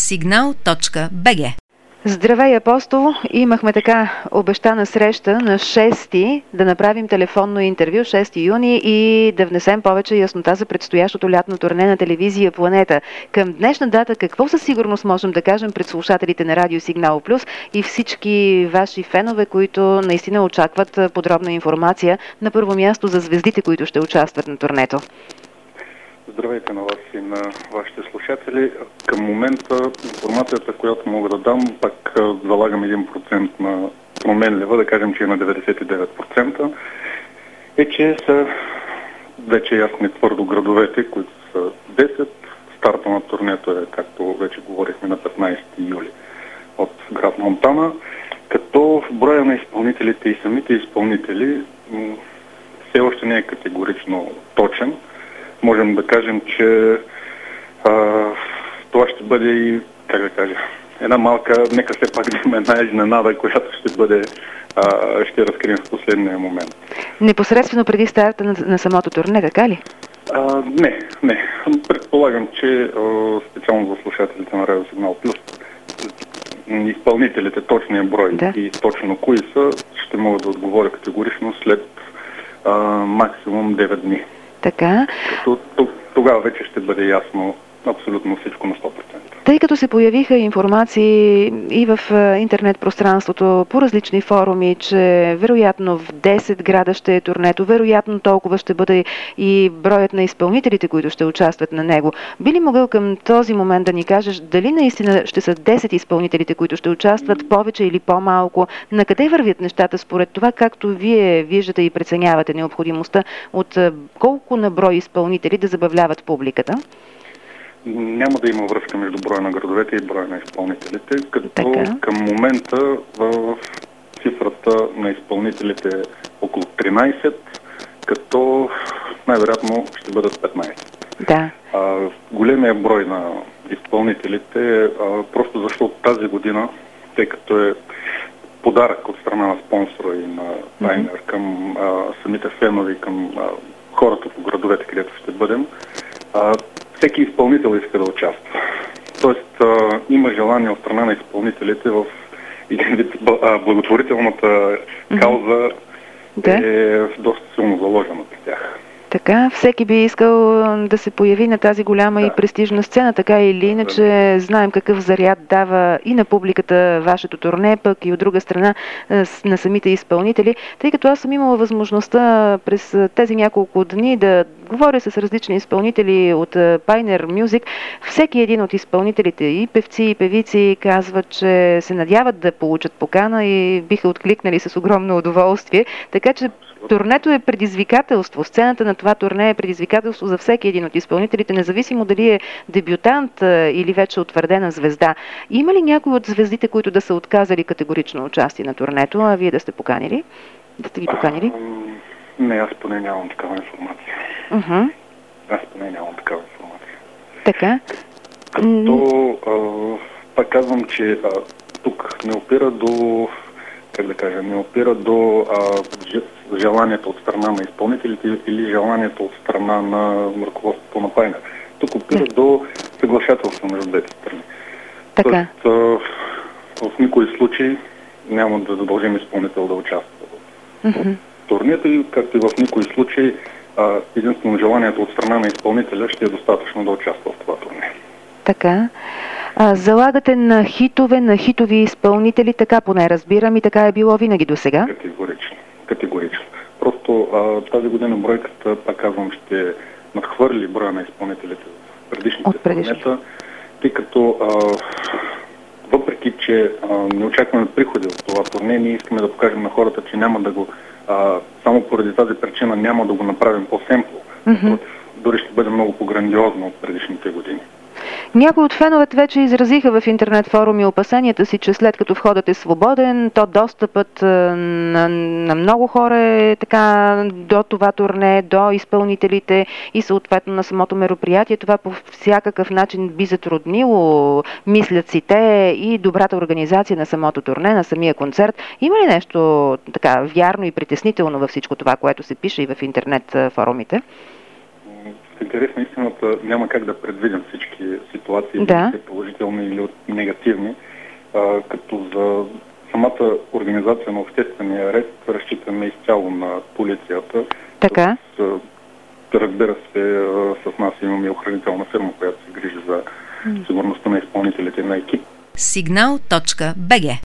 signal.bg. Здравей, Апостол! Имахме така обещана среща на 6-ти да направим телефонно интервю, 6 юни, и да внесем повече яснота за предстоящото лятно турне на телевизия Планета. Към днешна дата какво със сигурност можем да кажем пред слушателите на Радио Сигнал Плюс и всички ваши фенове, които наистина очакват подробна информация, на първо място за звездите, които ще участват на турнето? Здравейте на вас и на вашите слушатели. Към момента информацията, която мога да дам, пак залагам 1% на променлива, да кажем, че е на 99%, е, че са вече ясни твърдо градовете, които са 10. Старта на турнето е, както вече говорихме, на 15 юли от град Монтана, като броя на изпълнителите и самите изпълнители все още не е категорично точен. Можем да кажем, че това ще бъде и, как да кажа, една малка, нека все пак да има една изненада, която ще разкрием в последния момент. Непосредствено преди старта на самото турне, така ли? Не. Предполагам, че специално за слушателите на Радио Сигнал Плюс, изпълнителите, точния брой и точно кои са, ще могат да отговоря категорично след максимум 9 дни. Така. Тогава вече ще бъде ясно абсолютно всичко на 100%. Тъй като се появиха информации и в интернет пространството по различни форуми, че вероятно в 10 града ще е турнето, вероятно толкова ще бъде и броят на изпълнителите, които ще участват на него. Би ли могъл към този момент да ни кажеш дали наистина ще са 10 изпълнителите, които ще участват, повече или по-малко? На къде вървят нещата според това, както вие виждате и преценявате необходимостта от колко на брой изпълнители да забавляват публиката? Няма да има връзка между броя на градовете и броя на изпълнителите, като към момента в цифрата на изпълнителите е около 13, като най-вероятно ще бъдат 15. Да. Големия брой на изпълнителите е просто защото тази година, тъй като е подарък от страна на спонсора и на Пайнер към самите фенове и към хората по градовете, където ще бъдем, всеки изпълнител иска да участва. Тоест има желание от страна на изпълнителите в един вид благотворителната кауза е доста силно заложена при тях. Така, всеки би искал да се появи на тази голяма и престижна сцена, така или иначе знаем какъв заряд дава и на публиката вашето турне, пък и от друга страна на самите изпълнители. Тъй като аз съм имала възможността през тези няколко дни да говоря с различни изпълнители от Pioneer Music, всеки един от изпълнителите, и певци, и певици, казват, че се надяват да получат покана и биха откликнали с огромно удоволствие. Така че турнето е предизвикателство. Сцената на това турне е предизвикателство за всеки един от изпълнителите, независимо дали е дебютант или вече утвърдена звезда. Има ли някои от звездите, които да са отказали категорично участие на турнето, а вие да сте поканили? Да сте ги поканили? Не, аз поне нямам такава информация. Аз поне нямам такава информация. Така? Като пак казвам, че тук не опира до желанието от страна на изпълнителите или желанието от страна на ръководството на Пайнер. Тук опира до съглашателство между двете страни. Така. Тоест, в никой случай няма да задължим изпълнител да участва в турнето и както и в никой случай единствено желанието от страна на изпълнителя ще е достатъчно да участва в това турне. Така. Залагате на хитове, на хитови изпълнители, така поне разбирам, и така е било винаги до сега? Категорично. Просто тази година бройката, пак казвам, ще надхвърли броя на изпълнителите в предишните турнета, тъй като въпреки, че не очакваме приходи от това турне, ние искаме да покажем на хората, че няма да го, само поради тази причина няма да го направим по-семпло. Дори ще бъде много по-грандиозно от предишните години. Някои от феновете вече изразиха в интернет форуми опасенията си, че след като входът е свободен, то достъпът на много хора е така до това турне, до изпълнителите и съответно на самото мероприятие. Това по всякакъв начин би затруднило, мислят си те, и добрата организация на самото турне, на самия концерт. Има ли нещо така вярно и притеснително във всичко това, което се пише и в интернет форумите? В интерес на истината няма как да предвидим всички ситуации, Да. положителни или негативни, като за самата организация на обществения ред разчитаме изцяло на полицията. Така. Разбира се, с нас имаме охранителна фирма, която се грижи за сигурността на изпълнителите на екип. Signal.bg